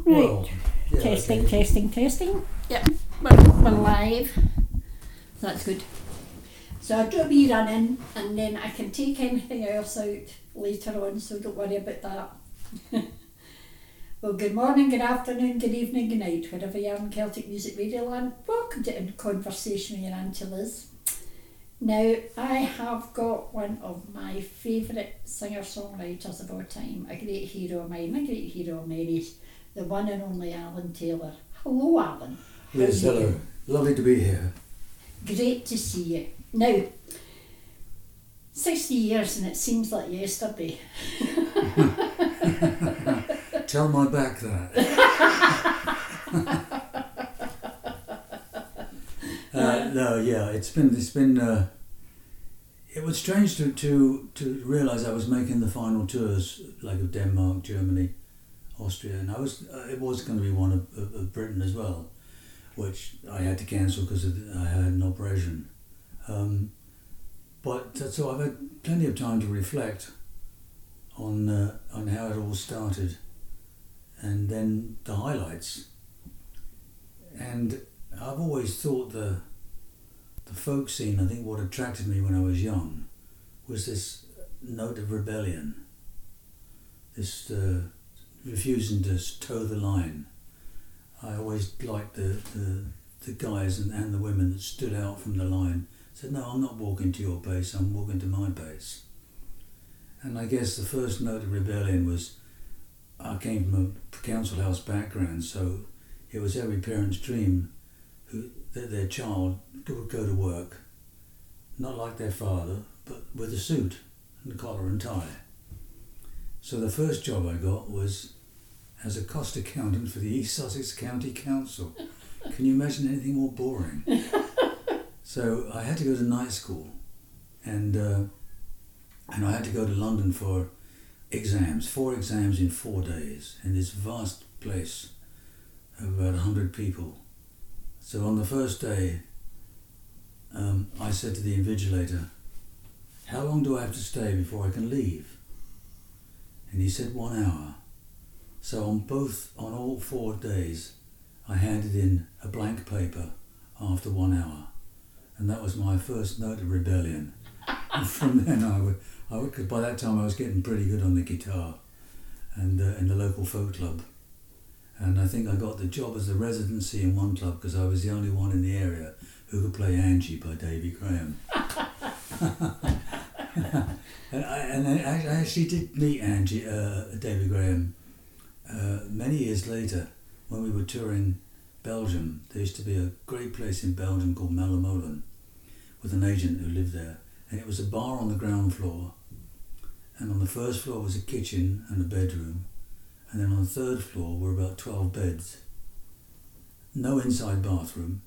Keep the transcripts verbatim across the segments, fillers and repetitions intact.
Right. Well, yeah, testing, okay. testing, testing. Yep, we're, we're live. So that's good. So I'll do a wee run in and then I can take anything else out later on, so don't worry about that. Well, good morning, good afternoon, good evening, good night, wherever you are in Celtic Music Radio Land. Welcome to In Conversation with your Auntie Liz. Now, I have got one of my favourite singer-songwriters of all time, a great hero of mine, a great hero of Mary's, the one and only Alan Taylor. Hello, Alan. Liz, hello. Lovely to be here. Great to see you. Now, sixty years and it seems like yesterday. Tell my back that. uh, no, yeah, it's been it's been. Uh, it was strange to to to realise I was making the final tours, like of Denmark, Germany, Austria, and I was uh, it was going to be one of, of, of Britain as well, which I had to cancel because I had an operation. Um, but so I've had plenty of time to reflect on uh, on how it all started, and then the highlights. And I've always thought the the folk scene, I think what attracted me when I was young, was this note of rebellion, this uh, refusing to toe the line. I always liked the, the, the guys and, and the women that stood out from the line, said, no, I'm not walking to your pace, I'm walking to my pace. And I guess the first note of rebellion was, I came from a council house background, so it was every parent's dream who that their child would go to work, not like their father, but with a suit and collar and tie. So the first job I got was as a cost accountant for the East Sussex County Council. Can you imagine anything more boring? So I had to go to night school, and uh, and I had to go to London for exams, four exams in four days, in this vast place of about a hundred people. So on the first day, um, I said to the invigilator, how long do I have to stay before I can leave? And he said one hour. So on both, on all four days, I handed in a blank paper after one hour. And that was my first note of rebellion. And from then I would, I would, because by that time I was getting pretty good on the guitar and uh, in the local folk club. And I think I got the job as a residency in one club because I was the only one in the area who could play Angie by Davy Graham. and, I, and I, I actually did meet Angie, uh, Davy Graham, uh, many years later when we were touring Belgium. There used to be a great place in Belgium called Malamolen with an agent who lived there. And it was a bar on the ground floor. And on the first floor was a kitchen and a bedroom. And then on the third floor were about twelve beds. No inside bathroom.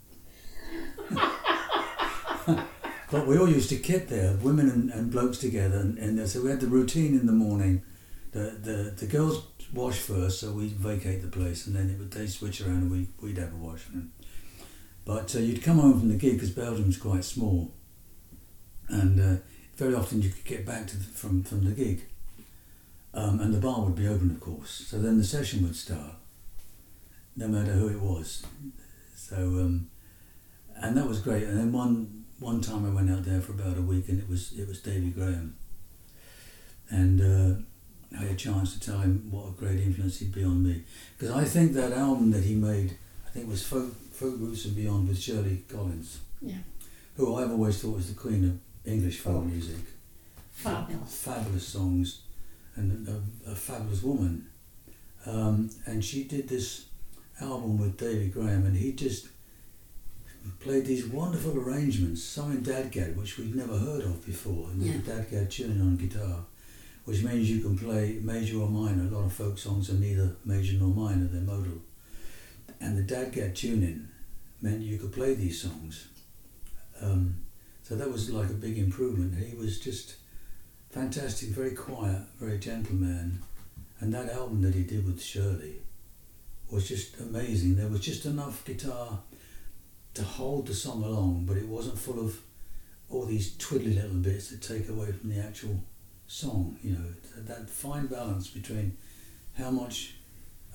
But we all used to kit there, women and, and blokes together, and, and so we had the routine in the morning. The the, the girls wash first, so we'd vacate the place, and then it would they switch around and we, we'd have a wash. But uh, you'd come home from the gig, because Belgium's quite small, and uh, very often you could get back to the, from, from the gig. Um, and the bar would be open, of course. So then the session would start, no matter who it was. So, um, and that was great. And then one one time I went out there for about a week, and it was it was Davy Graham. And uh, I had a chance to tell him what a great influence he'd be on me, because I think that album that he made, I think was Folk, Folk Roots and Beyond with Shirley Collins, Yeah. who I've always thought was the queen of English folk music. Fabulous. Fabulous songs. And a, a fabulous woman, um, and she did this album with Davy Graham, and he just played these wonderful arrangements, some in dadgad, which we'd never heard of before, and Yeah. the dadgad tuning on guitar, which means you can play major or minor. A lot of folk songs are neither major nor minor, they're modal. And the dadgad tuning meant you could play these songs. Um, so that was like a big improvement. He was just fantastic, very quiet, very gentle man. And that album that he did with Shirley was just amazing. There was just enough guitar to hold the song along, but it wasn't full of all these twiddly little bits that take away from the actual song, you know. That fine balance between how much a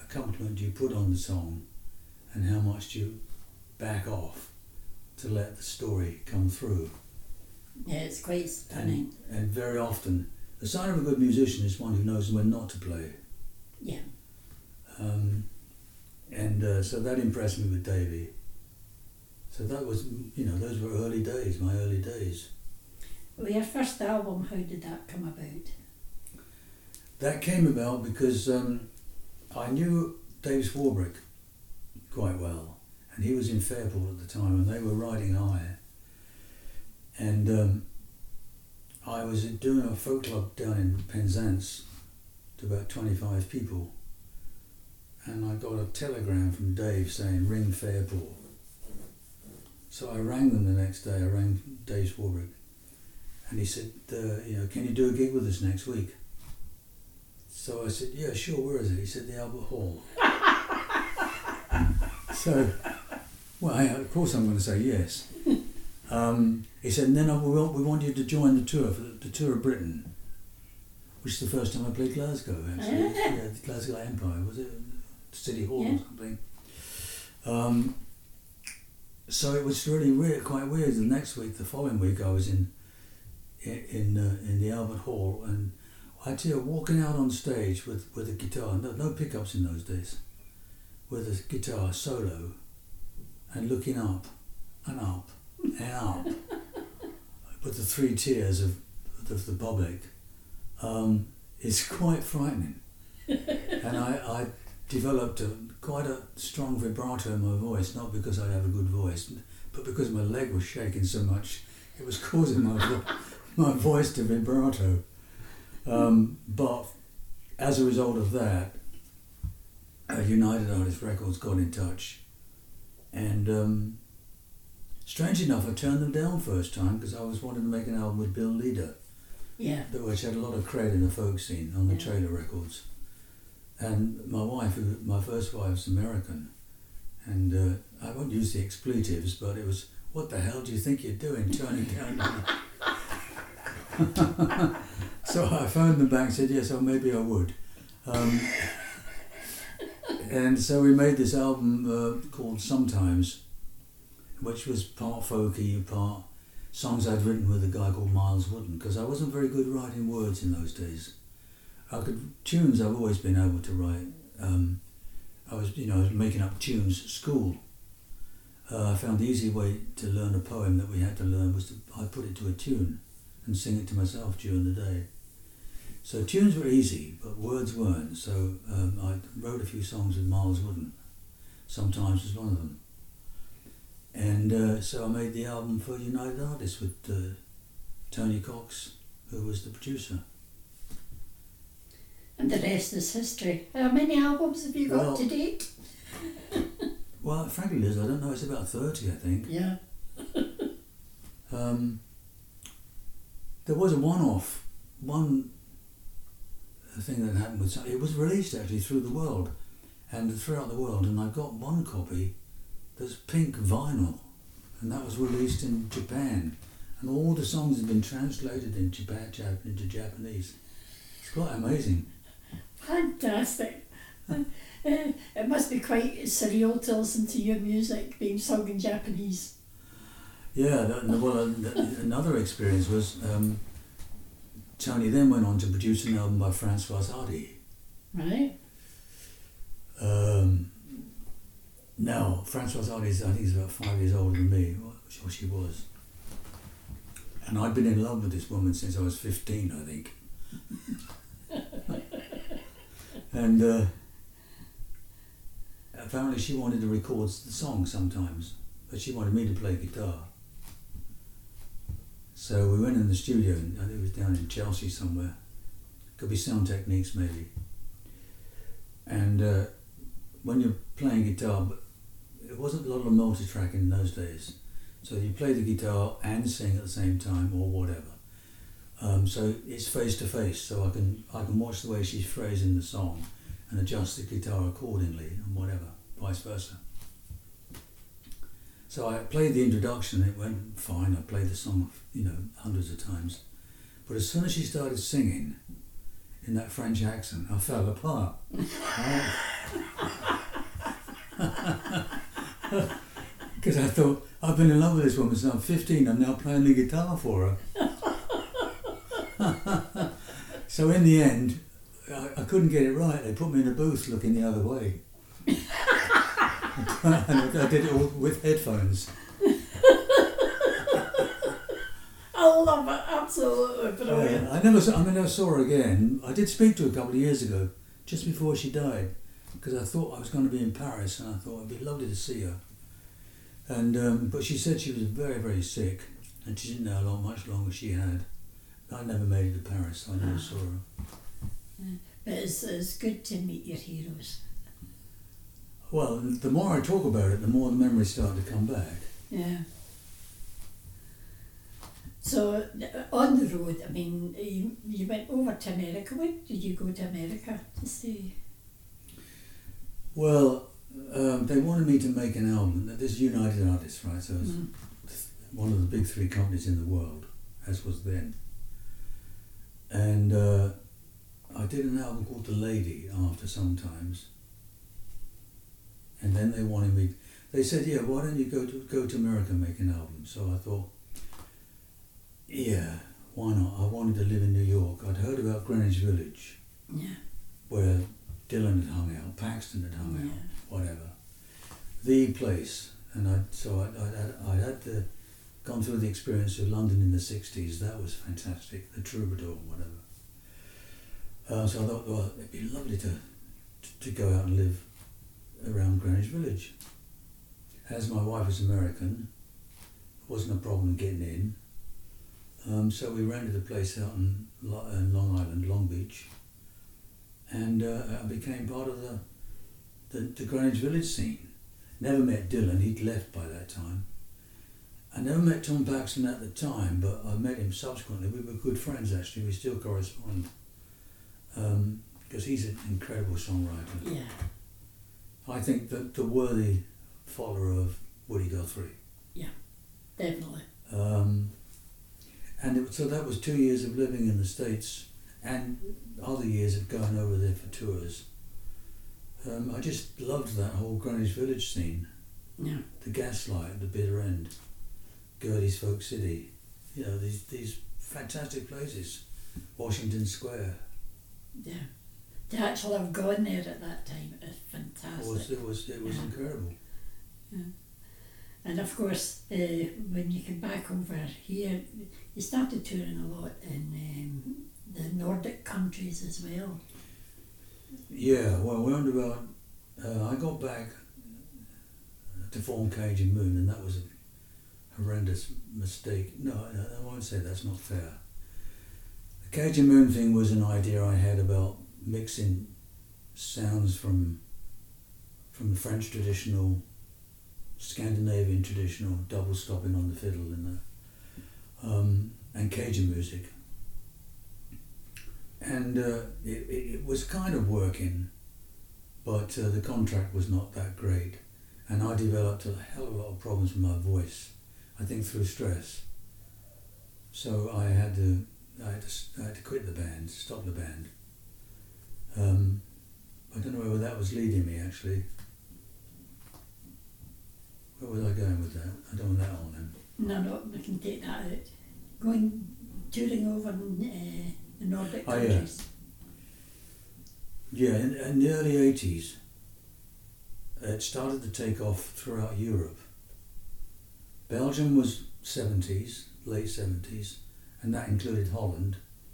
accompaniment do you put on the song, and how much do you back off to let the story come through. Yeah, it's quite stunning. And, and very often, the sign of a good musician is one who knows when not to play. Yeah. Um, and uh, so that impressed me with Davy. So that was, you know, those were early days, my early days. Well, your first album, how did that come about? That came about because um, I knew Dave Swarbrick quite well, and he was in Fairport at the time, and they were riding high. And um, I was doing a folk club down in Penzance to about twenty-five people, and I got a telegram from Dave saying, ring Fairport. So I rang them the next day, I rang Dave Swarbrick, and he said, uh, you know, can you do a gig with us next week? So I said, yeah, sure, where is it? He said, the Albert Hall. So, well, I, of course I'm going to say yes. Um, he said, and then I, we, want, we want you to join the tour, for the, the tour of Britain, which is the first time I played Glasgow, actually. Yeah, the Glasgow Empire, was it? City Hall Yeah. or something. Um, so it was really weird, quite weird. The next week, the following week, I was in in in, uh, in the Albert Hall, and I tell you, walking out on stage with, with a guitar, no, no pickups in those days, with a guitar solo, and looking up and up and up with the three tiers of, of the public, um, is quite frightening. And I, I developed a, quite a strong vibrato in my voice, not because I have a good voice, but because my leg was shaking so much, it was causing my, vo- my voice to vibrato. Um, but as a result of that, uh, United Artists Records got in touch, and um, strange enough, I turned them down first time because I was wanting to make an album with Bill Leader, Yeah. that which had a lot of cred in the folk scene on the Yeah. Trailer Records. And my wife, who, my first wife's American, and uh, I won't use the expletives, but it was, what the hell do you think you're doing, turning down? So I phoned them back and said, yes, or maybe I would. Um, and so we made this album uh, called Sometimes, which was part folky, part songs I'd written with a guy called Miles Wooden, because I wasn't very good writing words in those days. I could, tunes I've always been able to write. Um, I was, you know, I was making up tunes at school. Uh, I found the easy way to learn a poem that we had to learn was to, I put it to a tune and sing it to myself during the day. So tunes were easy, but words weren't. So um, I wrote a few songs with Miles Wooden. Sometimes was one of them. And uh, so I made the album for United Artists with uh, Tony Cox, who was the producer. And the rest is history. How many albums have you got Well, to date? Well, frankly, Liz, I don't know. It's about thirty, I think. Yeah. Um, there was a one-off, one thing that happened with it was released actually through the world, and throughout the world, and I've got one copy that's pink vinyl, and that was released in Japan, and all the songs have been translated in Japan, Jap- into Japanese. It's quite amazing. Fantastic. Uh, it must be quite surreal to listen to your music being sung in Japanese. Yeah, that, well, uh, another experience was um, Tony then went on to produce an album by Françoise Hardy. Right? Um, now, Françoise Hardy is, I think, is about five years older than me, or she was. And I'd been in love with this woman since I was fifteen, I think. And uh, apparently she wanted to record the song sometimes, but she wanted me to play guitar. So we went in the studio, and I think it was down in Chelsea somewhere. Could be Sound Techniques maybe. And uh, when you're playing guitar, but it wasn't a lot of multi-track in those days. So you play the guitar and sing at the same time, or whatever. Um, so it's face to face, so I can I can watch the way she's phrasing the song and adjust the guitar accordingly, and whatever, vice versa. So I played the introduction, it went fine. I played the song, you know, hundreds of times. But as soon as she started singing, in that French accent. I fell apart. Because I thought, I've been in love with this woman since I'm fifteen, I'm now playing the guitar for her. So in the end, I, I couldn't get it right. They put me in a booth looking the other way. And I did it all with headphones. I love it, absolutely brilliant. Yeah, I never, saw, I mean, I never saw her again. I did speak to her a couple of years ago, just before she died, because I thought I was going to be in Paris, and I thought it'd be lovely to see her. And um, but she said she was very, very sick, and she didn't know how long, much longer she had. I never made it to Paris, so I never saw her. Yeah. But it's, it's good to meet your heroes. Well, the more I talk about it, the more the memories start to come back. Yeah. So, uh, on the road, I mean, you, you went over to America. When did you go to America to see? Well, um, they wanted me to make an album. This is United Artists, right? So it's Mm. one of the big three companies in the world, as was then. And uh, I did an album called The Lady after Sometimes. And then they wanted me, they said, yeah, why don't you go to go to America and make an album? So I thought, yeah, why not? I wanted to live in New York. I'd heard about Greenwich Village, Yeah. where Dylan had hung out, Paxton had hung Yeah. out, whatever. The place. And I so I I I had the, gone through the experience of London in the sixties. That was fantastic. The Troubadour, whatever. Uh, so I thought, well, it'd be lovely to to go out and live around Greenwich Village. As my wife was American, it wasn't a problem getting in. Um, so we rented a place out in, Lo- in Long Island, Long Beach, and uh, I became part of the, the the Greenwich Village scene. Never met Dylan, he'd left by that time. I never met Tom Paxton at the time, but I met him subsequently. We were good friends actually, we still correspond. Um, because he's an incredible songwriter. Yeah. I think that the worthy follower of Woody Guthrie. Definitely. Um, and it, so that was two years of living in the States and other years of going over there for tours. Um, I just loved that whole Greenwich Village scene. Yeah. The Gaslight, the Bitter End, Gertie's Folk City, you know, these these fantastic places. Washington Square. Yeah. To actually have gone there at that time is fantastic. It was it was it was Yeah. incredible. Yeah. And of course, uh, when you came back over here, you started touring a lot in um, the Nordic countries as well. Yeah, well, round about, uh, I got back to form Cage and Moon, and that was a horrendous mistake. No, I, I won't say that's not fair. The Cage and Moon thing was an idea I had about mixing sounds from from the French traditional, Scandinavian traditional, double stopping on the fiddle and the, um, and Cajun music. And uh, it, it, it was kind of working, but uh, the contract was not that great. And I developed a hell of a lot of problems with my voice, I think through stress. So I had to, I had to, I had to quit the band, stop the band. Um, I don't know where that was leading me actually. Where was I going with that? I don't want that on then. No, no, we can take that out. Going, touring over in uh, the Nordic Oh, yeah. countries. Yeah, in, in the early eighties, it started to take off throughout Europe. Belgium was seventies, late seventies, and that included Holland.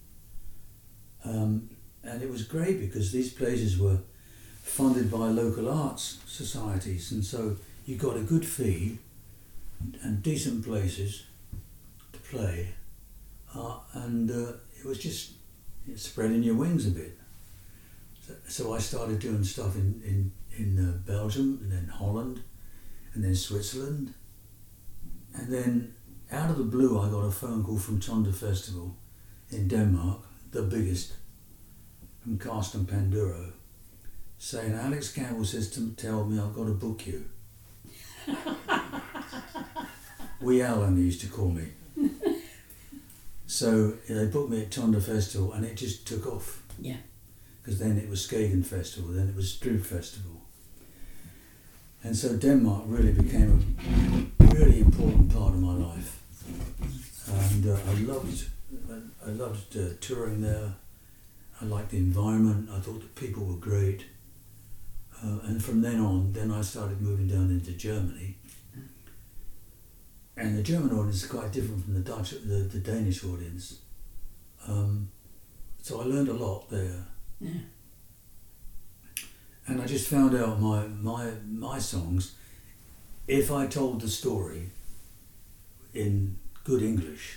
Um, and it was great because these places were funded by local arts societies, and so you got a good fee and decent places to play, uh, and uh, it was just spreading your wings a bit. So, so I started doing stuff in, in, in uh, Belgium, and then Holland, and then Switzerland. And then out of the blue I got a phone call from Tonda Festival in Denmark, the biggest, from Carsten Panduro, saying, Alex Campbell says to tell me I've got to book you. Wee Alan, he used to call me. So they booked me at Tonda Festival and it just took off. Yeah. Because then it was Skagen Festival, then it was Strud Festival. And so Denmark really became a really important part of my life. And uh, I loved, I loved uh, touring there. I liked the environment. I thought the people were great. Uh, and from then on, then I started moving down into Germany. And the German audience is quite different from the Dutch, the, the Danish audience. Um, so I learned a lot there. Yeah. And I just found out my, my, my songs, if I told the story in good English,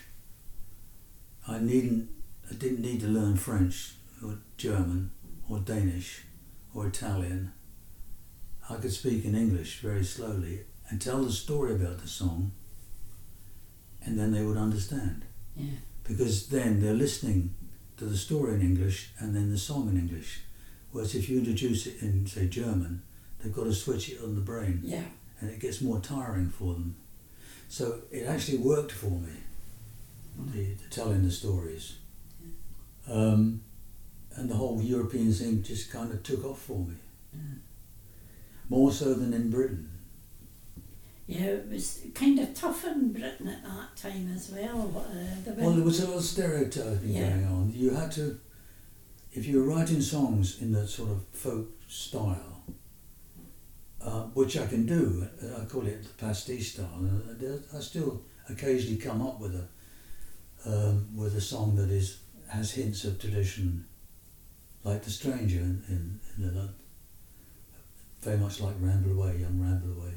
I needn't, I didn't need to learn French or German or Danish or Italian. I could speak in English very slowly and tell the story about the song, and then they would understand. Yeah. Because then they're listening to the story in English and then the song in English. Whereas if you introduce it in, say, German, they've got to switch it on the brain. Yeah. And it gets more tiring for them. So it actually worked for me, mm. the, the telling the stories. Yeah. Um, and the whole European thing just kind of took off for me. Yeah. More so than in Britain. Yeah, it was kind of tough in Britain at that time as well. Uh, the well, there was a lot of stereotyping yeah. going on. You had to, if you were writing songs in that sort of folk style, uh, which I can do, I call it the pastiche style. I still occasionally come up with a um, with a song that is has hints of tradition, like The Stranger, in, in, in the, very much like Ramble Away, Young Ramble Away.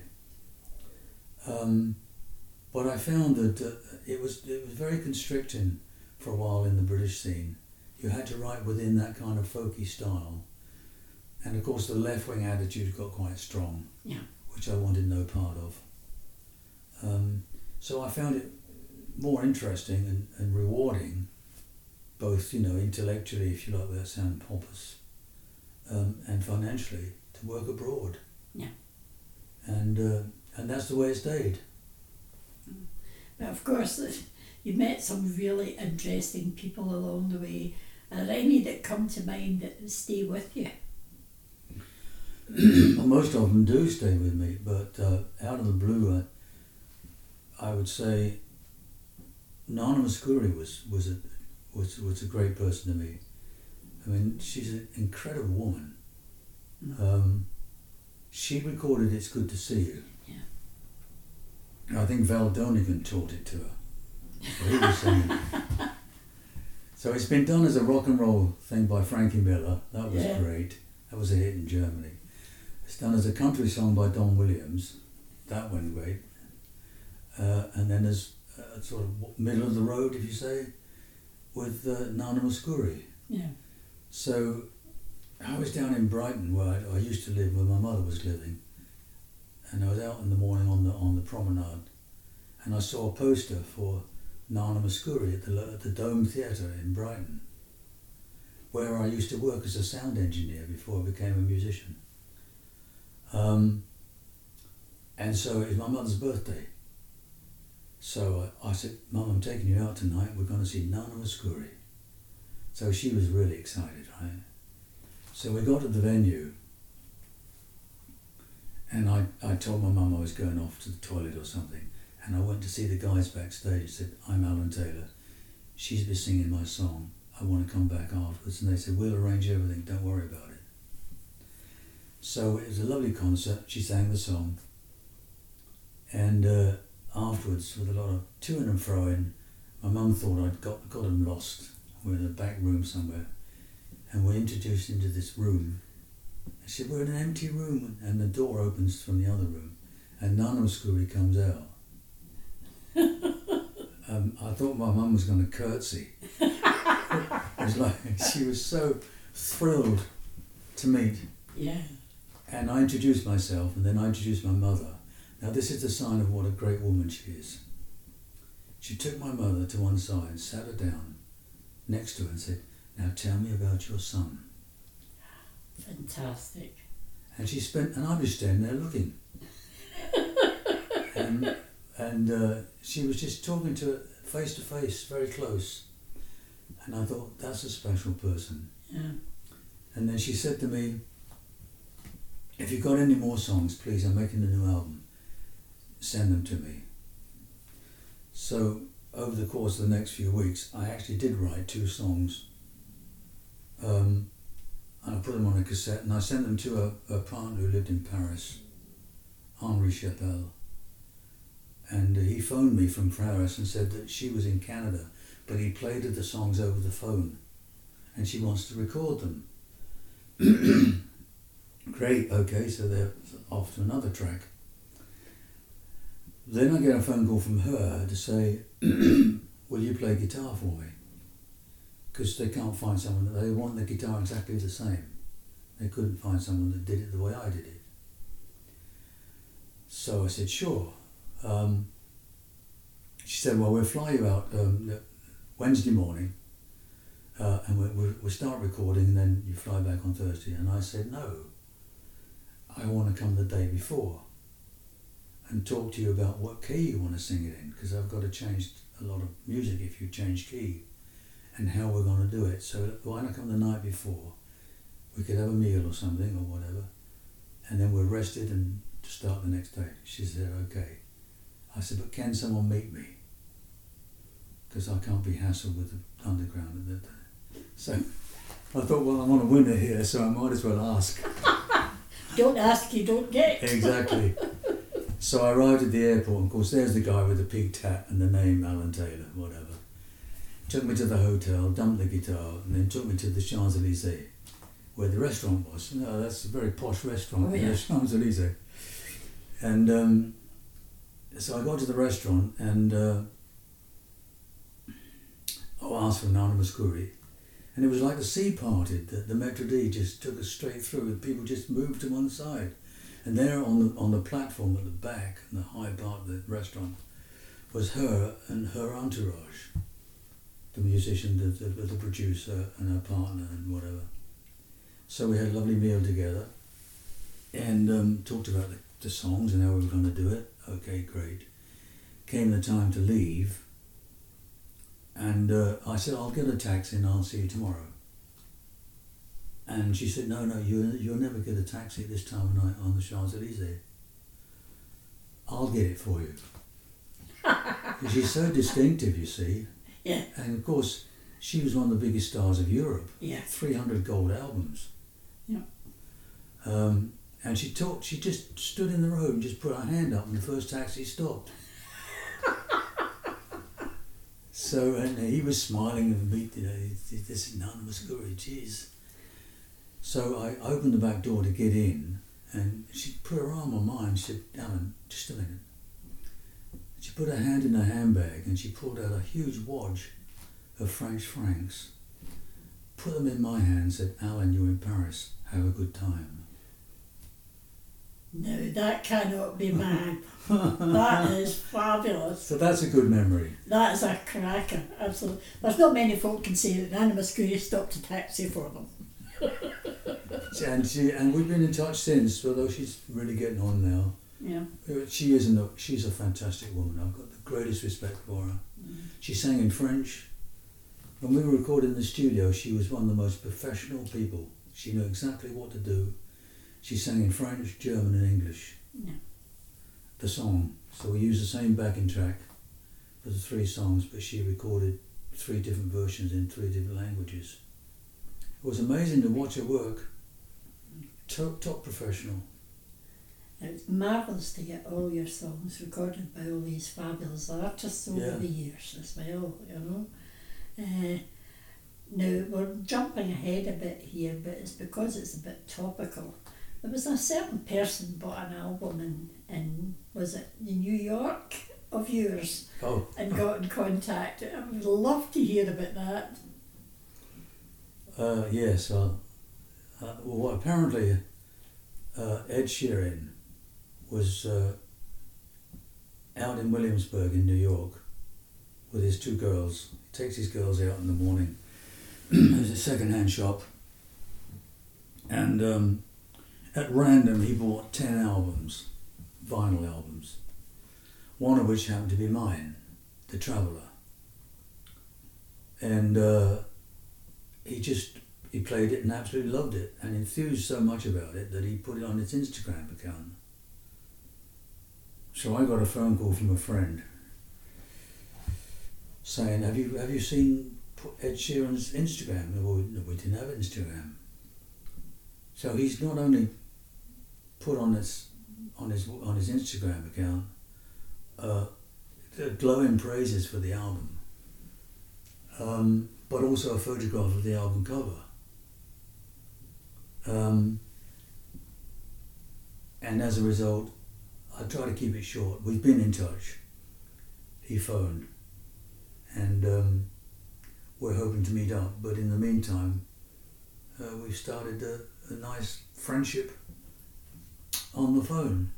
Um, but I found that uh, it was it was very constricting for a while in the British scene. You had to write within that kind of folky style, and of course the left-wing attitude got quite strong, yeah. which I wanted no part of. Um, so I found it more interesting and, and rewarding, both, you know, intellectually, if you like, without sounding pompous, um, and financially, to work abroad. Yeah. And uh, and that's the way it stayed. But of course, you met some really interesting people along the way. Are there any that come to mind that stay with you? Well, most of them do stay with me, but uh, out of the blue, I, I would say Nana Mouskouri was was a was was a great person to me. I mean, she's an incredible woman. Mm. Um, she recorded "It's Good to See You." Yeah. I think Val Donegan taught it to her. So he was singing. So it's been done as a rock and roll thing by Frankie Miller. That was yeah. great. That was a hit in Germany. It's done as a country song by Don Williams. That went great. Uh, and then there's uh, sort of middle of the road, if you say, with uh, Nana Mouskouri. Yeah. So I was down in Brighton, where I, I used to live, where my mother was living, and I was out in the morning on the on the promenade, and I saw a poster for Nana Mouskouri at the at the Dome Theatre in Brighton, where I used to work as a sound engineer before I became a musician. Um, and so it was my mother's birthday. So I, I said, "Mum, I'm taking you out tonight. We're going to see Nana Mouskouri." So she was really excited, right? So we got to the venue, and I, I told my mum I was going off to the toilet or something, and I went to see the guys backstage. I said, "I'm Alan Taylor. She's been singing my song. I want to come back afterwards." And they said, "We'll arrange everything. Don't worry about it." So it was a lovely concert. She sang the song, and uh, afterwards, with a lot of to-ing and fro-ing, my mum thought I'd got got him lost. We're in a back room somewhere, and we're introduced into this room. She said, "We're in an empty room," and the door opens from the other room, and Nana Mouskouri comes out. um, I thought my mum was going to curtsy. It was like she was so thrilled to meet. Yeah. And I introduced myself, and then I introduced my mother. Now this is the sign of what a great woman she is. She took my mother to one side, sat her down next to her and said, "Now tell me about your son." Fantastic. And she spent, and I was standing there looking. and and uh, she was just talking to her face to face, very close. And I thought, that's a special person. Yeah. And then she said to me, if you've got any more songs, please, I'm making a new album, send them to me. So over the course of the next few weeks, I actually did write two songs. Um, and I put them on a cassette and I sent them to a, a partner who lived in Paris, Henri Chapelle. And uh, he phoned me from Paris and said that she was in Canada, but he played her the songs over the phone and she wants to record them. Great, okay, so they're off to another track. Then I get a phone call from her to say, will you play guitar for me? Because they can't find someone that they want the guitar exactly the same. They couldn't find someone that did it the way I did it. So I said, sure. Um, she said, well, we'll fly you out um, Wednesday morning uh, and we'll, we'll, we'll start recording and then you fly back on Thursday. And I said, no, I want to come the day before and talk to you about what key you want to sing it in, because I've got to change a lot of music if you change key, and how we're going to do it. So why not come the night before? We could have a meal or something or whatever, and then we're rested and to start the next day. She said, okay. I said, but can someone meet me? Because I can't be hassled with the underground at that time. So I thought, well, I'm on a winner here, so I might as well ask. Don't ask, you don't get. Exactly. So I arrived at the airport, and of course there's the guy with the peaked hat and the name Alan Taylor, whatever. Took me to the hotel, dumped the guitar, and then took me to the Champs-Élysées, where the restaurant was. No, that's a very posh restaurant, oh, yeah. the Champs-Élysées. And um, so I got to the restaurant, and uh, I asked for an anonymous curry. And it was like the sea parted, that the Maître d' just took us straight through, and people just moved to one side. And there on the on the platform at the back, in the high part of the restaurant, was her and her entourage, the musician, the, the, the producer and her partner and whatever. So we had a lovely meal together and um, talked about the, the songs and how we were going to do it. Okay, great. Came the time to leave, and uh, I said, I'll get a taxi and I'll see you tomorrow. And she said, no, no, you, you'll never get a taxi at this time of night on the Champs-Élysées. I'll get it for you. She's so distinctive, you see. Yeah. And of course, she was one of the biggest stars of Europe. Yeah. three hundred gold albums. Yeah. Um, and she talked, she just stood in the road and just put her hand up and the first taxi stopped. So, and he was smiling and meet, you know, this anonymous guru, jeez. So I opened the back door to get in, and she put her arm on mine. She said, Alan, just a minute. She put her hand in her handbag and she pulled out a huge wad of French francs, put them in my hand and said, Alan, you're in Paris, have a good time. No, that cannot be mine. That is fabulous. So that's a good memory. That is a cracker, absolutely. There's not many folk can say that an anonymous guru stopped a taxi for them. and she and we've been in touch since, although she's really getting on now. Yeah. She isn't a, she's a fantastic woman. I've got the greatest respect for her. Mm. She sang in French. When we were recording in the studio, she was one of the most professional people. She knew exactly what to do. She sang in French, German and English. Yeah. The song. So we used the same backing track for the three songs, but she recorded three different versions in three different languages. It was amazing to watch her work. Top, top professional. It's marvellous to get all your songs recorded by all these fabulous artists over Yeah. the years as well, you know. Uh, now, we're jumping ahead a bit here, but it's because it's a bit topical. There was a certain person bought an album in, in was it New York of yours, Oh. and got in contact. I would love to hear about that. Uh, yes, uh, uh, well, apparently uh, Ed Sheeran was uh, out in Williamsburg in New York with his two girls. He takes his girls out in the morning. There's a second-hand shop, and um, at random he bought ten albums, vinyl albums, one of which happened to be mine, The Traveller. And uh, he just he played it and absolutely loved it and enthused so much about it that he put it on his Instagram account. So I got a phone call from a friend saying, have you have you seen Ed Sheeran's Instagram? Well, no, we didn't have Instagram. So he's not only put on his on his on his Instagram account uh, glowing praises for the album, um, but also a photograph of the album cover. Um, and as a result, I try to keep it short. We've been in touch. He phoned, and um, we're hoping to meet up. But in the meantime, uh, we've started a, a nice friendship on the phone.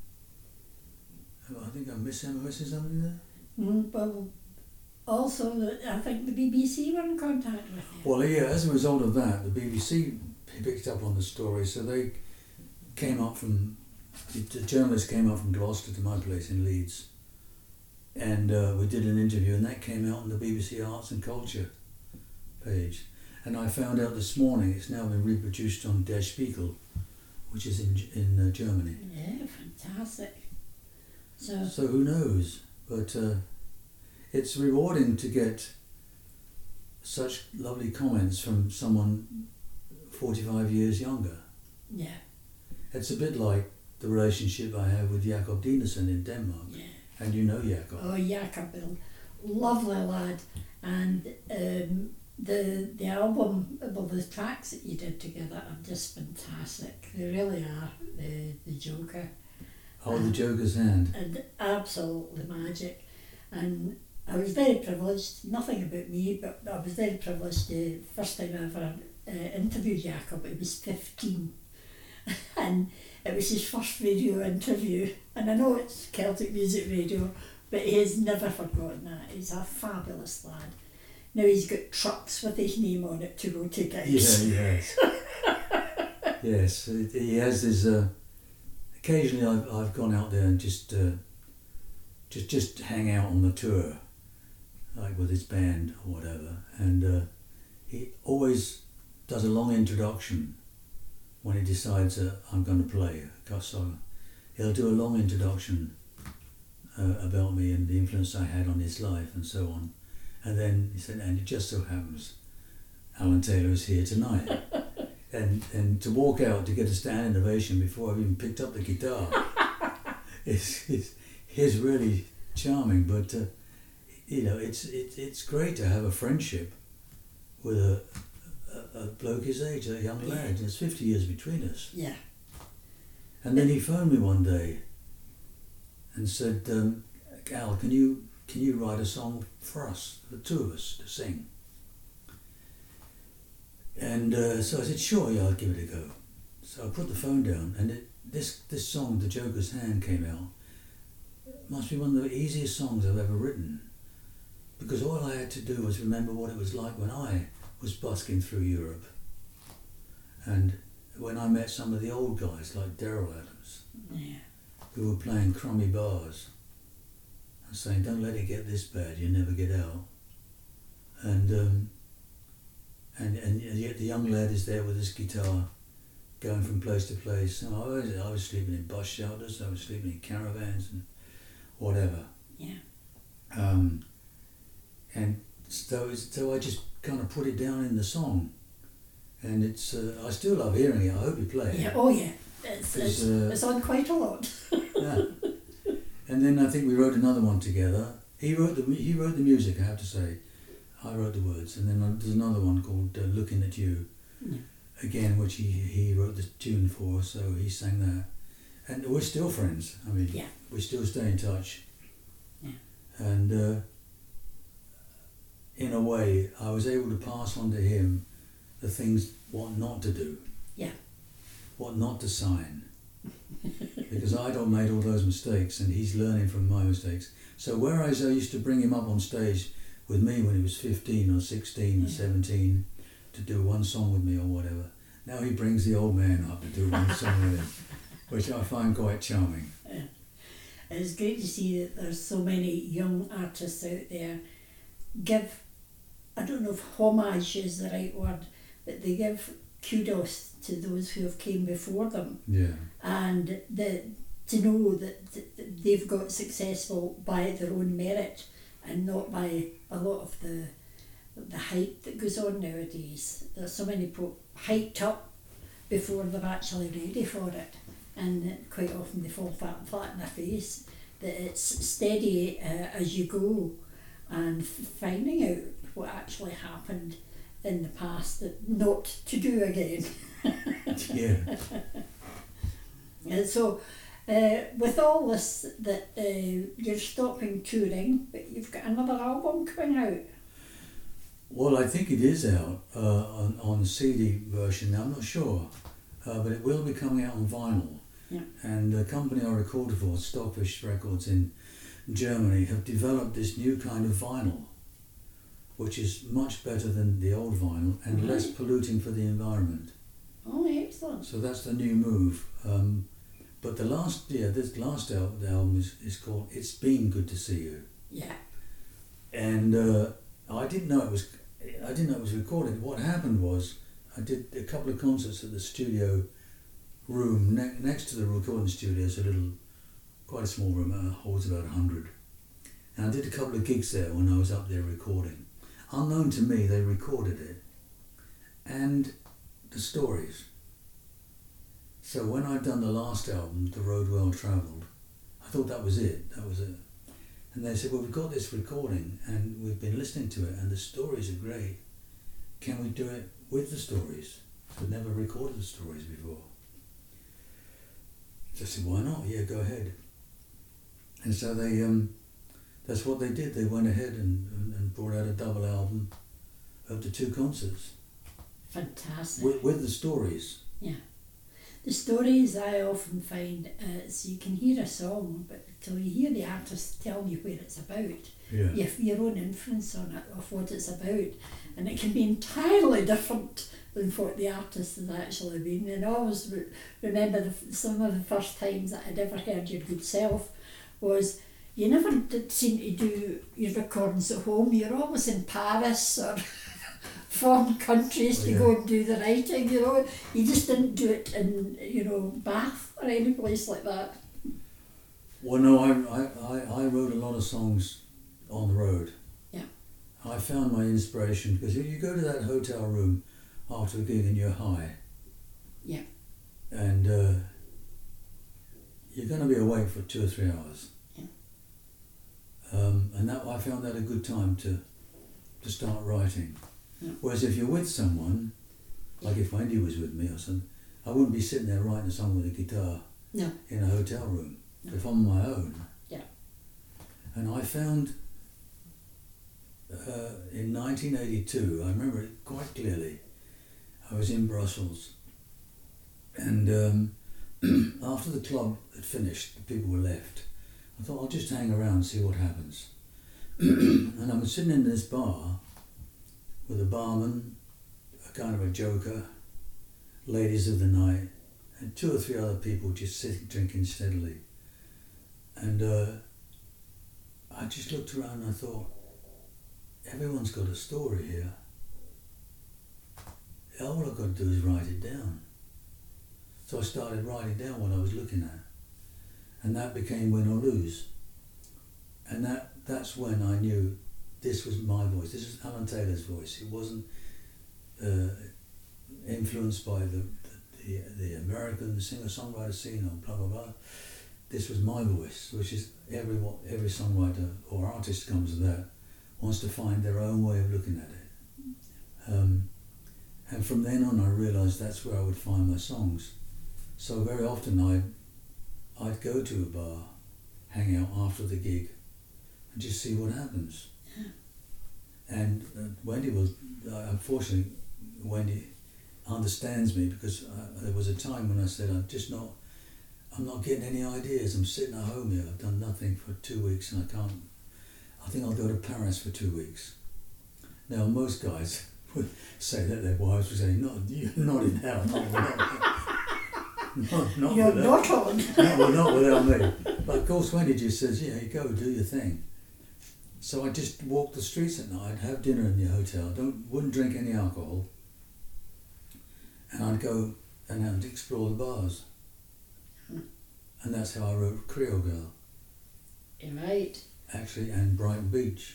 I think I miss him. Missing something there. Mm, well, also, I think the B B C were in contact with you. Well, yeah. As a result of that, the B B C picked up on the story, so they came up from. The journalist came up from Gloucester to my place in Leeds, and uh, we did an interview, and that came out on the B B C Arts and Culture page. And I found out this morning it's now been reproduced on Der Spiegel, which is in in uh, Germany. Yeah, fantastic. So, so who knows? But uh, it's rewarding to get such lovely comments from someone forty-five years younger. Yeah. It's a bit like the relationship I have with Jacob Dinesen in Denmark. Yeah. And you know Jacob. Oh, Jacob, lovely lad. And um, the the album, well, the tracks that you did together are just fantastic. They really are. The the Joker. Oh, the Joker's Hand. And absolutely magic. And I was very privileged, nothing about me, but I was very privileged to, first time I ever uh, interviewed Jacob, he was fifteen. And it was his first radio interview. And I know it's Celtic Music Radio, but he has never forgotten that. He's a fabulous lad. Now he's got trucks with his name on it to go to gigs. Yeah, yes. Yes, he has his... Uh, occasionally I've, I've gone out there and just, uh, just just hang out on the tour, like with his band or whatever. And uh, he always does a long introduction when he decides that I'm going to play a song. He'll do a long introduction uh, about me and the influence I had on his life and so on. And then he said, and it just so happens Alan Taylor is here tonight. and and to walk out to get a standing ovation before I've even picked up the guitar is, is, is really charming. But, uh, you know, it's, it, it's great to have a friendship with a A, a bloke his age, a young lad. There's fifty years between us. Yeah. And then he phoned me one day and said, um, Al, can you can you write a song for us, the two of us, to sing? And uh, so I said, sure, yeah, I'll give it a go. So I put the phone down, and it, this this song, The Joker's Hand, came out. It must be one of the easiest songs I've ever written, because all I had to do was remember what it was like when I was busking through Europe, and when I met some of the old guys like Daryl Adams, yeah, who were playing crummy bars and saying, don't let it get this bad, you never get out. And um, and and yet the young lad is there with his guitar, going from place to place. And I was, I was sleeping in bus shelters, I was sleeping in caravans and whatever. Yeah. Um, and so, so I just kind of put it down in the song, and it's uh, I still love hearing it. I hope you play it. Yeah, oh yeah, it's it's, uh, it's on quite a lot. Yeah. And then I think we wrote another one together. He wrote the he wrote the music, I have to say. I wrote the words, and then there's another one called uh, "Looking at You," yeah. Again, which he he wrote the tune for, so he sang that, and we're still friends. I mean, yeah. we still stay in touch. Yeah. And. Uh, in a way, I was able to pass on to him the things, what not to do. Yeah. What not to sign. Because I'd all made all those mistakes, and he's learning from my mistakes. So whereas I used to bring him up on stage with me when he was fifteen or sixteen or yeah. seventeen to do one song with me or whatever, now he brings the old man up to do one song with him, which I find quite charming. Yeah. It's great to see that there's so many young artists out there give, I don't know if homage is the right word, but they give kudos to those who have came before them, Yeah. and the, to know that th- they've got successful by their own merit and not by a lot of the the hype that goes on nowadays. There's so many people hyped up before they're actually ready for it, and that quite often they fall flat, flat in their face. That it's steady uh, as you go, and f- finding out what actually happened in the past that not to do again. Yeah. And so, uh, with all this, that uh, you're stopping touring, but you've got another album coming out. Well, I think it is out uh, on, on C D version. I'm not sure, uh, but it will be coming out on vinyl. Yeah. And the company I recorded for, Stockfish Records in Germany, have developed this new kind of vinyl, which is much better than the old vinyl and Right. less polluting for the environment. Oh, excellent. So that's the new move. Um, but the last, yeah, this last al- the album is, is called It's Been Good to See You. Yeah. And uh, I didn't know it was, I didn't know it was recorded. What happened was, I did a couple of concerts at the studio room ne- next to the recording studio. It's a little, quite a small room, uh, holds about a hundred. And I did a couple of gigs there when I was up there recording. Unknown to me, they recorded it. And the stories. So when I'd done the last album, The Road Well Travelled, I thought that was it, that was it. And they said, well, we've got this recording and we've been listening to it and the stories are great. Can we do it with the stories? We'd never recorded the stories before. So I said, why not? Yeah, go ahead. And so they, um, that's what they did. They went ahead and, and, and brought out a double album of the two concerts Fantastic. with, with the stories. Yeah. The stories I often find, uh, so you can hear a song, but till you hear the artist tell you where it's about, Yeah. you have your own influence on it, of what it's about. And it can be entirely different than what the artist has actually been. And I always re- remember the, f- some of the first times that I'd ever heard Your Good Self was, you never did seem to do your recordings at home. You're always in Paris or foreign countries Oh, to yeah. go and do the writing, you know. You just didn't do it in, you know, Bath or any place like that. Well, no, I, I, I, I wrote a lot of songs on the road. Yeah. I found my inspiration because if you go to that hotel room after a gig and you're high. Yeah. And uh, you're going to be awake for two or three hours. Yeah. Um, and that I found that a good time to to start writing. Yeah. Whereas if you're with someone, like if Wendy was with me or something, I wouldn't be sitting there writing a song with a guitar No. in a hotel room. No. If I'm on my own. Yeah. And I found uh, in nineteen eighty-two, I remember it quite clearly, I was in Brussels and um, after the club had finished, the people were left. I thought I'll just hang around and see what happens. And I was sitting in this bar with a barman, a kind of a joker, ladies of the night, and two or three other people just sitting drinking steadily. And uh, I just looked around and I thought, everyone's got a story here. All I've got to do is write it down. So I started writing down what I was looking at. And that became Win or Lose. And that that's when I knew this was my voice. This was Alan Taylor's voice. It wasn't uh, influenced by the, the, the American singer-songwriter scene or blah, blah, blah. This was my voice, which is every every songwriter or artist comes to that, wants to find their own way of looking at it. Um, and from then on I realised that's where I would find my songs. So very often I'd, I'd go to a bar, hang out after the gig, and just see what happens. Yeah. And uh, Wendy was, uh, unfortunately, Wendy understands me because uh, there was a time when I said, I'm just not, I'm not getting any ideas. I'm sitting at home here. I've done nothing for two weeks and I can't, I think I'll go to Paris for two weeks. Now, most guys would say that their wives would say, not, you're not in hell, not without me. Not, not You're without, not on. no, well, not without me. But of course, Wendy just says, yeah, you go, do your thing. So I just walked the streets at night, have dinner in the hotel, don't wouldn't drink any alcohol, and I'd go and have to explore the bars. Mm. And that's how I wrote Creole Girl, You're right. actually, and Brighton Beach.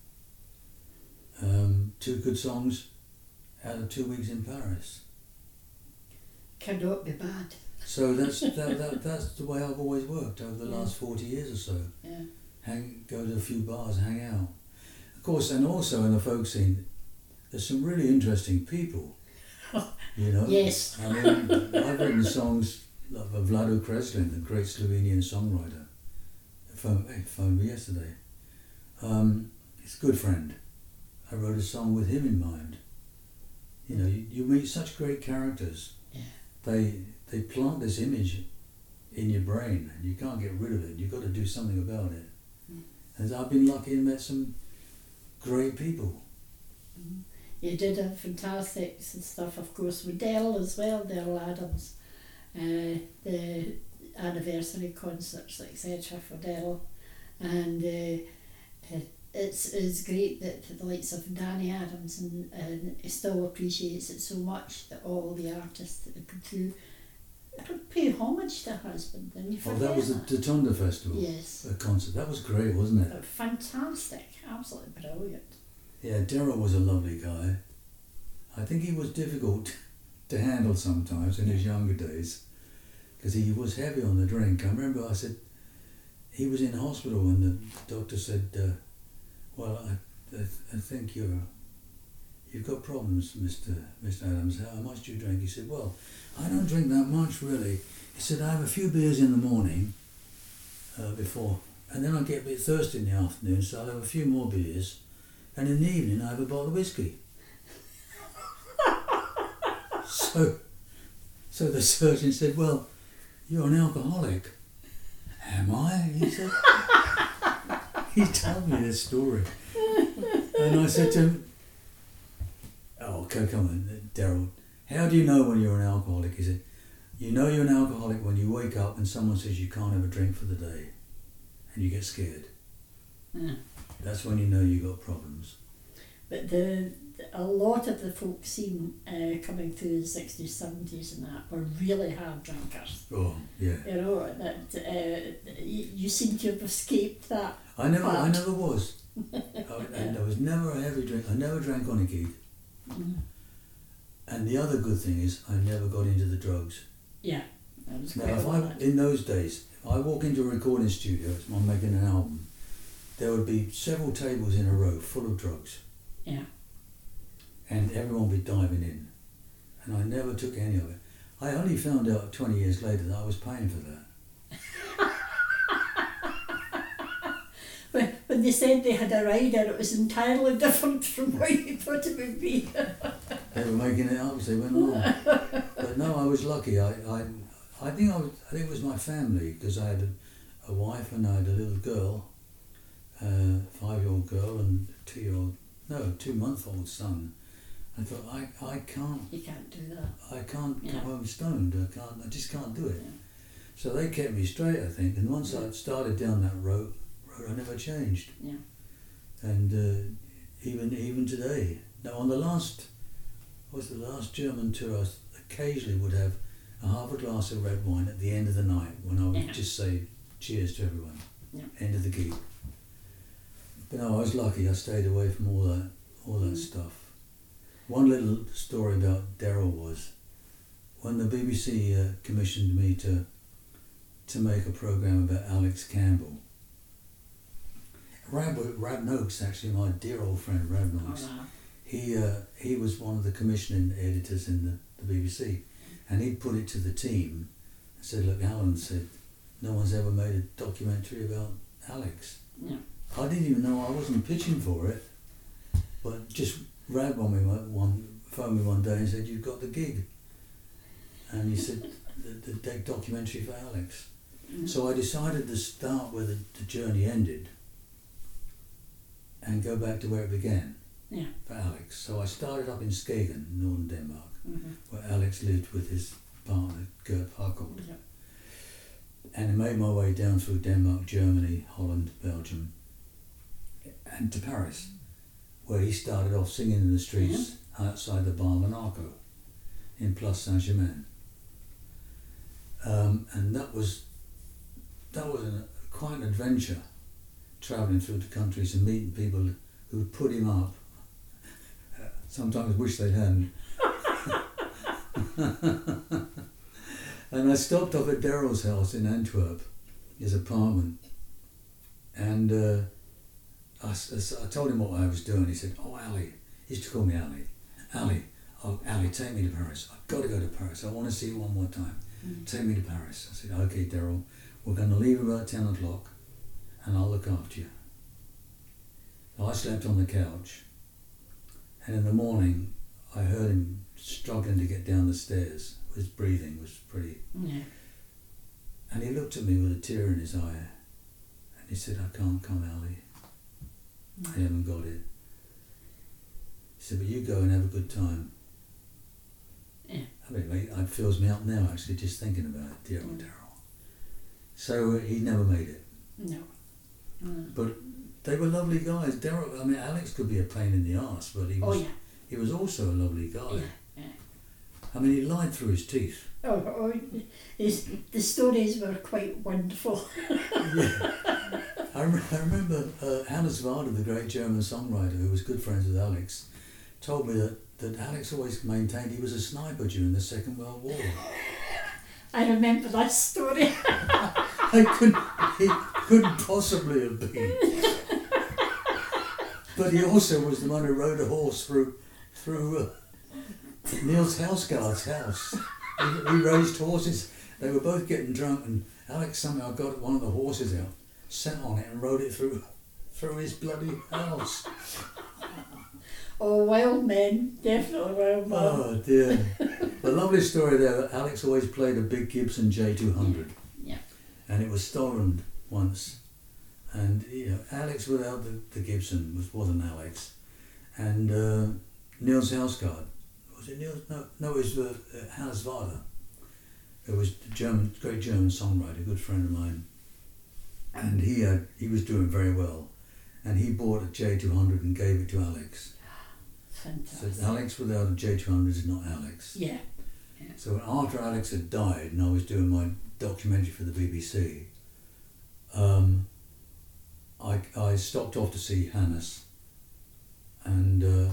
Um, two good songs out of two weeks in Paris. Cannot be bad. So that's that, that that's the way I've always worked over the Yeah. last forty years or so. Yeah. Hang, go to a few bars, hang out. Of course, and also in the folk scene, there's some really interesting people. You know. Yes. I mean, I've written songs of Vlado Kreslin, the great Slovenian songwriter. He phoned, he phoned me yesterday. Um, he's a good friend. I wrote a song with him in mind. You know, you, you meet such great characters. Yeah. They they plant this image in your brain, and you can't get rid of it. You've got to do something about it. Mm. And I've been lucky and met some great people. Mm. You did a fantastic stuff, of course, with Dell as well, Dell Adams. Uh, the anniversary concerts, et cetera for Dell. And uh, it, it's, it's great that the likes of Danny Adams and, and he still appreciates it so much that all the artists that they put through pay homage to her husband. And you Oh, forget that was that. the Totunda Festival. Yes. A concert. That was great, wasn't it? Fantastic, absolutely brilliant. Yeah, Daryl was a lovely guy. I think he was difficult to handle sometimes in his younger days because he was heavy on the drink. I remember I said, he was in hospital and the doctor said, uh, well, I, I, I think you're, you've got problems, Mister Mister Adams. How much do you drink? He said, well, I don't drink that much really. He said, I have a few beers in the morning uh, before, and then I get a bit thirsty in the afternoon, so I'll have a few more beers, and in the evening I have a bottle of whiskey. so, so the surgeon said, well, you're an alcoholic. Am I? He said. He told me this story. And I said to him, oh, okay, come on, Daryl, how do you know when you're an alcoholic? He said, you know you're an alcoholic when you wake up and someone says you can't have a drink for the day and you get scared. Yeah. That's when you know you got problems. But the, the a lot of the folk scene uh, coming through the sixties, seventies and that were really hard drinkers. Oh, yeah. You know, that uh, you, you seem to have escaped that. I never, I part. never was. I, and I was never a heavy drink. I never drank on a gig. Mm. And the other good thing is I never got into the drugs. Yeah, that was Now, quite if a I, lot. in those days, if I walk into a recording studio, I'm making an album, there would be several tables in a row full of drugs. Yeah. And everyone would be diving in. And I never took any of it. I only found out twenty years later that I was paying for that. When, when they said they had a rider, it was entirely different from what you thought it would be. They were making it up as they went along. But no, I was lucky. I, I, I think I, was, I think it was my family because I had a, a wife and I had a little girl, a five-year-old girl and a two-year-old, no, two-month-old son. I thought I, I can't, You can't do that. I can't Yeah. come home stoned. I can't, I just can't do it. Yeah. So they kept me straight, I think. And once I started down that road, road I never changed. Yeah. And uh, even even today. Now on the last, was the last German tour, I occasionally would have a half a glass of red wine at the end of the night when I would Yeah. just say cheers to everyone. Yeah. End of the gig. But no, I was lucky. I stayed away from all that all that Mm. stuff. One little story about Daryl was when the B B C uh, commissioned me to to make a programme about Alex Campbell. Rab, Rab Noakes, actually my dear old friend Rab Noakes, Oh, no. he uh, he was one of the commissioning editors in the, the B B C, and he put it to the team and said, look, Alan said, no one's ever made a documentary about Alex. Yeah. I didn't even know I wasn't pitching for it, but just Rab on me one, one phoned me one day and said, you've got the gig. And he said, the, the doc- documentary for Alex. Mm. So I decided to start where the, the journey ended and go back to where it began Yeah. for Alex. So I started up in Skagen, northern Denmark, Mm-hmm. where Alex lived with his partner, Gert Harkold. Yeah. And I made my way down through Denmark, Germany, Holland, Belgium, and to Paris, where he started off singing in the streets outside the Bar Monaco. in Place Saint-Germain. Um, and that was that was an, quite an adventure, travelling through the countries and meeting people who put him up. Sometimes wish they hadn't. And I stopped off at Daryl's house in Antwerp, his apartment, and uh, I, I told him what I was doing. He said, "Oh, Ali," he used to call me Ali. Ali, oh, Ali, take me to Paris. I've got to go to Paris. I want to see you one more time. Mm. Take me to Paris. I said, "Okay, Daryl, we're going to leave about ten o'clock, and I'll look after you." I slept on the couch, and in the morning, I heard him struggling to get down the stairs. His breathing was pretty... Yeah. And he looked at me with a tear in his eye, and he said, "I can't come, Ali. No. I haven't got it." He said, "But you go and have a good time." Yeah. I mean, mate, it fills me up now, actually, just thinking about it, dear old Mm. Daryl. So uh, he never made it. No. Mm. But they were lovely guys. Daryl, I mean, Alex could be a pain in the arse, but he Oh, was, yeah. he was also a lovely guy. Yeah. Yeah. I mean, he lied through his teeth. Oh, oh his, the stories were quite wonderful. Yeah. I, re- I remember uh, Hannes Wader, the great German songwriter who was good friends with Alex, told me that, that Alex always maintained he was a sniper during the Second World War. I remember that story. I couldn't, he couldn't possibly have been. But he also was the one who rode a horse through through uh, Niels Housegaard's house. He, he raised horses. They were both getting drunk, and Alex somehow got one of the horses out, sat on it, and rode it through through his bloody house. Oh, wild men, definitely wild men. Oh dear. The lovely story there, Alex always played a big Gibson J two hundred. Yeah. And it was stolen once. And you know, Alex without the, the Gibson was, wasn't Alex. And uh, Niels Housegaard, was it Niels? No, no it was uh, uh, Hannes Wader, who was a German, great German songwriter, a good friend of mine. And he had, he was doing very well. And he bought a J two hundred and gave it to Alex. Fantastic. So Alex without a J two hundred is not Alex. Yeah. Yeah. So after Alex had died and I was doing my documentary for the B B C, um, I, I stopped off to see Hannes, and uh,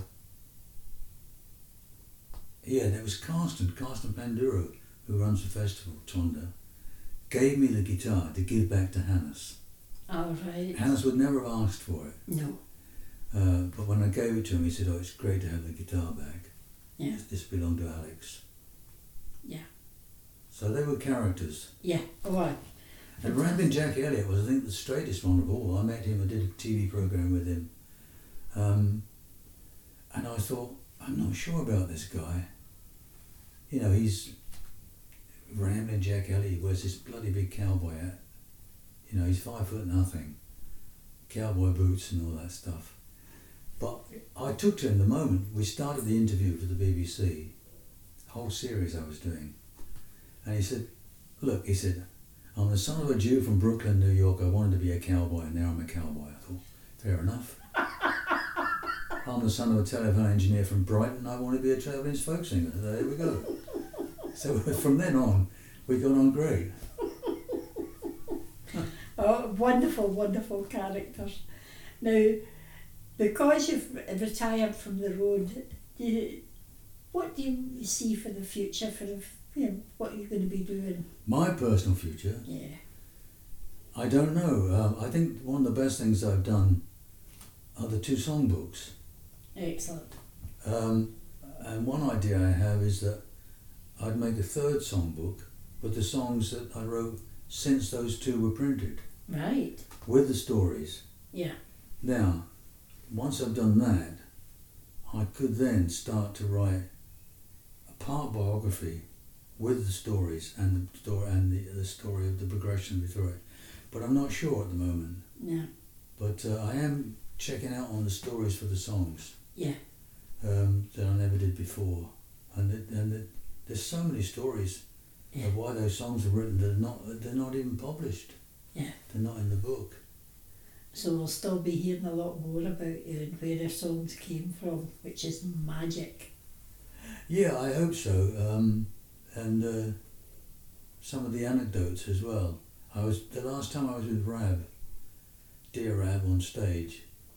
yeah, there was Carsten, Carsten Panduro, who runs the festival, Tonda, gave me the guitar to give back to Hannes. All right. Hannes would never have asked for it. No. Uh, but when I gave it to him, he said, "Oh, it's great to have the guitar back. Yeah. This belonged to Alex." Yeah. So they were characters. Yeah. Oh, I. And Rambling Jack Elliott was, I think, the straightest one of all. I met him, I did a T V programme with him. Um, and I thought, I'm not sure about this guy. You know, he's Rambling Jack Elliott, he wears this bloody big cowboy hat. You know, he's five foot nothing. Cowboy boots and all that stuff. But I took to him the moment we started the interview for the B B C, whole series I was doing. And he said, "Look," he said, "I'm the son of a Jew from Brooklyn, New York. I wanted to be a cowboy, and now I'm a cowboy." I thought, fair enough. "I'm the son of a telephone engineer from Brighton. I want to be a travelling folk singer." So there we go. So from then on, we got on great. Oh, wonderful, wonderful characters. Now, because you've retired from the road, do you, what do you see for the future? For the, you know, what are you going to be doing? My personal future? Yeah. I don't know. Um, I think one of the best things I've done are the two songbooks. Excellent. Um, and one idea I have is that I'd make a third songbook with the songs that I wrote since those two were printed. Right. With the stories. Yeah. Now, once I've done that, I could then start to write a part biography with the stories and the story and the, the story of the progression through it. But I'm not sure at the moment. Yeah. But uh, I am checking out on the stories for the songs. Yeah. Um, that I never did before, and it, and it, there's so many stories Yeah. of why those songs are written that are not they're not even published. Yeah. They're not in the book. So we'll still be hearing a lot more about you and where their songs came from, which is magic. Yeah, I hope so. Um, and uh, some of the anecdotes as well. I was the last time I was with Rab, dear Rab, on stage.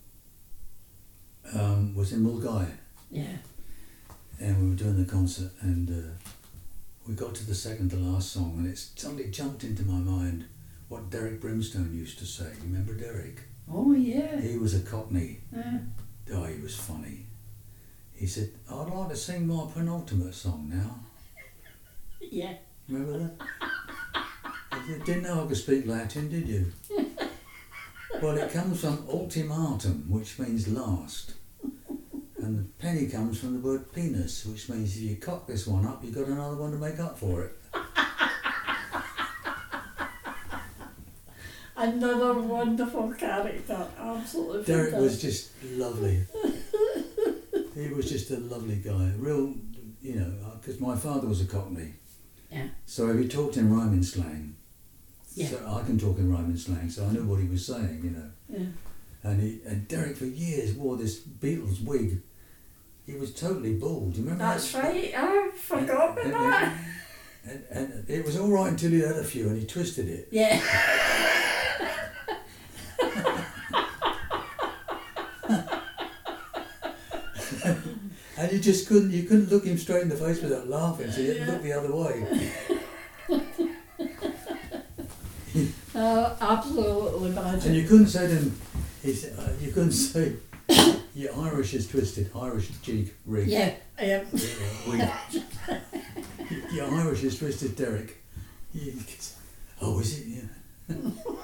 Um, was in Mulgai, Yeah. and we were doing the concert, and uh, we got to the second to last song, and it suddenly jumped into my mind what Derek Brimstone used to say. You remember Derek? Oh, yeah. He was a Cockney. Uh, Oh, he was funny. He said, "I'd like to sing my penultimate song now." yeah. Remember that? You didn't know I could speak Latin, did you? Well, it comes from ultimatum, which means last. And the penny comes from the word penis, which means if you cock this one up, you've got another one to make up for it. Another wonderful character. Absolutely Derek fantastic. was just lovely. He was just a lovely guy. Real, you know, because my father was a Cockney. Yeah. So he talked in rhyming slang. Yeah. So I can talk in rhyming slang, so I knew what he was saying, you know. Yeah. And he and Derek for years wore this Beatles wig. He was totally bald. Do you remember That's that? right. I forgot about and, that. And, and, and it was all right until he had a few and he twisted it. Yeah. And you just couldn't you couldn't look him straight in the face without laughing, so you had to look the other way. Oh, absolutely And magic. you couldn't say to him, he said, uh, you couldn't say, your Irish is twisted, Irish cheek rig. Yeah. Yeah. Wig. Your Irish is twisted, Derek. You, oh, is it? Yeah.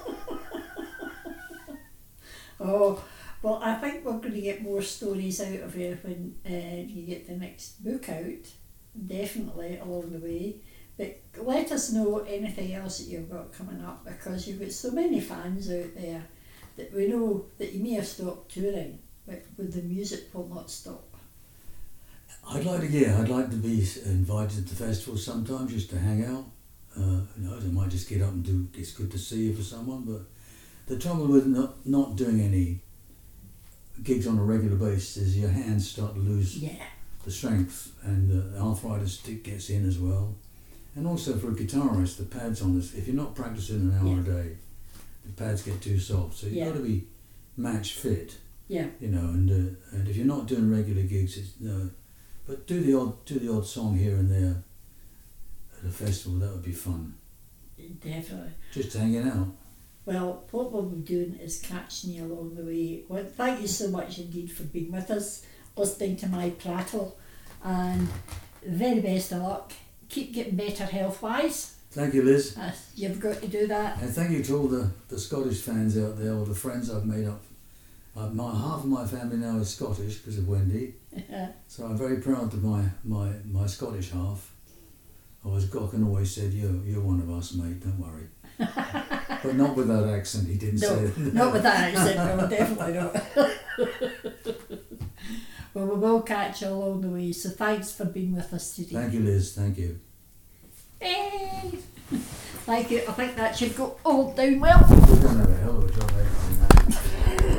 Oh, well, I think we're going to get more stories out of you when uh, you get the next book out, definitely along the way. But let us know anything else that you've got coming up, because you've got so many fans out there that we know that you may have stopped touring, but with the music will not stop. I'd like to, yeah, I'd like to be invited to festivals sometimes just to hang out. Uh, who knows, I might just get up and do, it's good to see you for someone, but the trouble with not, not doing any gigs on a regular basis is your hands start to lose Yeah. the strength, and uh, arthritis gets in as well. And also for a guitarist, the pads on this, if you're not practicing an hour Yeah. a day, the pads get too soft. So you've Yeah. got to be match fit, Yeah. you know. And uh, and if you're not doing regular gigs, it's no. But do the odd do the odd song here and there at a festival. That would be fun. Definitely. Just hanging out. Well, what we'll be doing is catching you along the way. Well, thank you so much indeed for being with us, listening to my prattle, and very best of luck. Keep getting better health-wise. Thank you, Liz. Uh, you've got to do that. And thank you to all the, the Scottish fans out there, all the friends I've made up. Uh, my half of my family now is Scottish because of Wendy. So I'm very proud of my, my, my Scottish half. Oh, as Gocken always said, you're, you're one of us, mate, don't worry. But not with that accent, he didn't No, say it. not with that accent, no, definitely not. Well, we will catch you along the way, so thanks for being with us today. Thank you, Liz, thank you. Hey. Thank you, I think that should go all down well. We're going to have a hell of a job editing that.